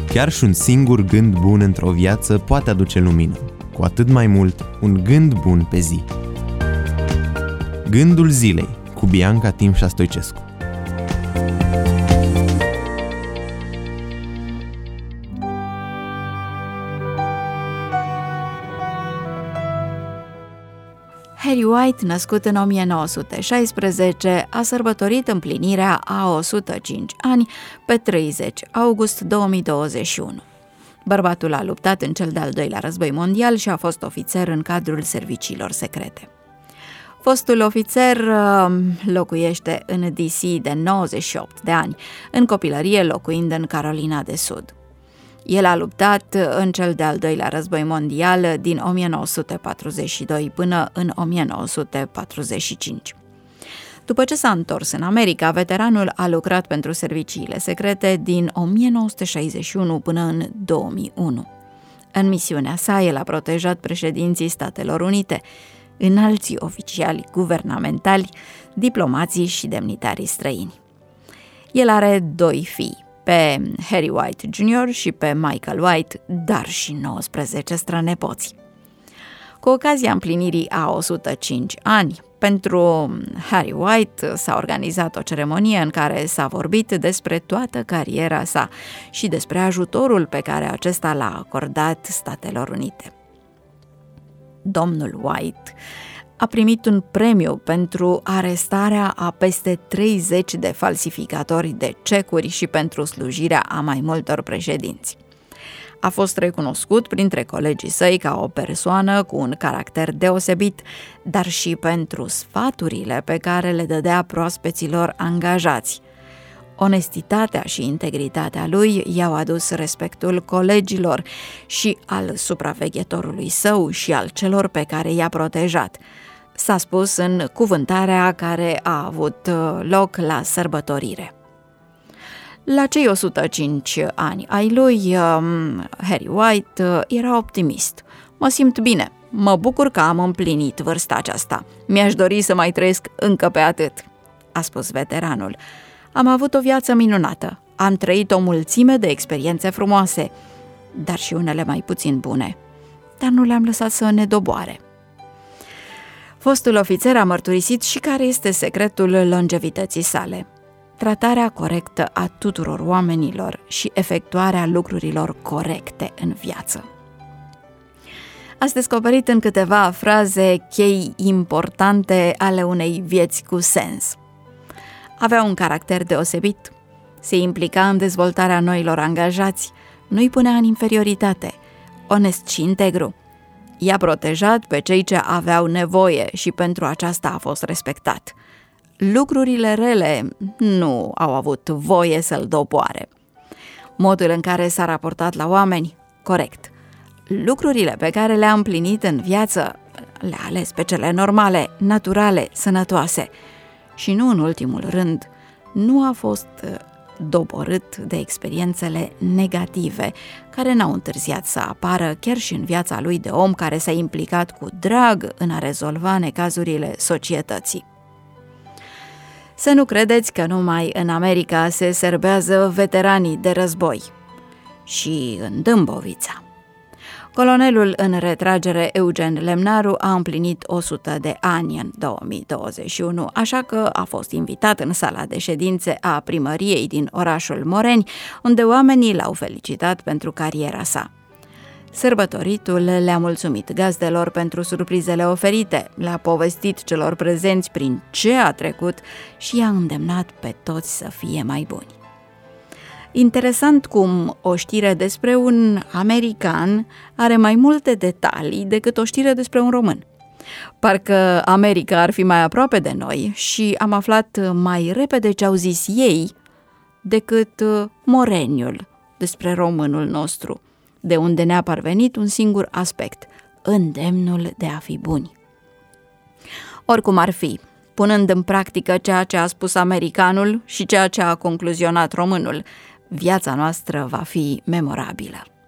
Chiar și un singur gând bun într-o viață poate aduce lumină, cu atât mai mult un gând bun pe zi. Gândul zilei cu Bianca Timșa Stoicescu. Harry White, născut în 1916, a sărbătorit împlinirea a 105 ani pe 30 august 2021. Bărbatul a luptat în cel de-al doilea război mondial și a fost ofițer în cadrul serviciilor secrete. Fostul ofițer locuiește în DC de 98 de ani, în copilărie locuind în Carolina de Sud. El a luptat în cel de-al doilea război mondial din 1942 până în 1945. După ce s-a întors în America, veteranul a lucrat pentru serviciile secrete din 1961 până în 2001. În misiunea sa, el a protejat președinții Statelor Unite, înalții oficiali guvernamentali, diplomații și demnitarii străini. El are 2 fii, pe Harry White Jr. și pe Michael White, dar și 19 strănepoți. Cu ocazia împlinirii a 105 ani, pentru Harry White s-a organizat o ceremonie în care s-a vorbit despre toată cariera sa și despre ajutorul pe care acesta l-a acordat Statelor Unite. Domnul White a primit un premiu pentru arestarea a peste 30 de falsificatori de cecuri și pentru slujirea a mai multor președinți. A fost recunoscut printre colegii săi ca o persoană cu un caracter deosebit, dar și pentru sfaturile pe care le dădea proaspeților angajați. Onestitatea și integritatea lui i-au adus respectul colegilor și al supraveghetorului său și al celor pe care i-a protejat, s-a spus în cuvântarea care a avut loc la sărbătorire. La cei 105 ani ai lui, Harry White era optimist. Mă simt bine, mă bucur că am împlinit vârsta aceasta. Mi-aș dori să mai trăiesc încă pe atât, a spus veteranul. Am avut o viață minunată, am trăit o mulțime de experiențe frumoase, dar și unele mai puțin bune, dar nu le-am lăsat să ne doboare. Fostul ofițer a mărturisit și care este secretul longevității sale: tratarea corectă a tuturor oamenilor și efectuarea lucrurilor corecte în viață. Ați descoperit în câteva fraze chei importante ale unei vieți cu sens. Avea un caracter deosebit, se implica în dezvoltarea noilor angajați, nu-i punea în inferioritate, onest și integru. I-a protejat pe cei ce aveau nevoie și pentru aceasta a fost respectat. Lucrurile rele nu au avut voie să-l doboare. Modul în care s-a raportat la oameni, corect. Lucrurile pe care le-a împlinit în viață, le-a ales pe cele normale, naturale, sănătoase. Și nu în ultimul rând, nu a fost doborât de experiențele negative, care n-au întârziat să apară chiar și în viața lui de om care s-a implicat cu drag în a rezolva necazurile societății. Să nu credeți că numai în America se serbează veteranii de război. Și în Dâmbovița. Colonelul în retragere Eugen Lemnaru a împlinit 100 de ani în 2021, așa că a fost invitat în sala de ședințe a primăriei din orașul Moreni, unde oamenii l-au felicitat pentru cariera sa. Sărbătoritul le-a mulțumit gazdelor pentru surprizele oferite, le-a povestit celor prezenți prin ce a trecut și i-a îndemnat pe toți să fie mai buni. Interesant cum o știre despre un american are mai multe detalii decât o știre despre un român. Parcă America ar fi mai aproape de noi și am aflat mai repede ce au zis ei decât moreniul despre românul nostru, de unde ne-a parvenit un singur aspect, îndemnul de a fi buni. Oricum ar fi, punând în practică ceea ce a spus americanul și ceea ce a concluzionat românul, viața noastră va fi memorabilă.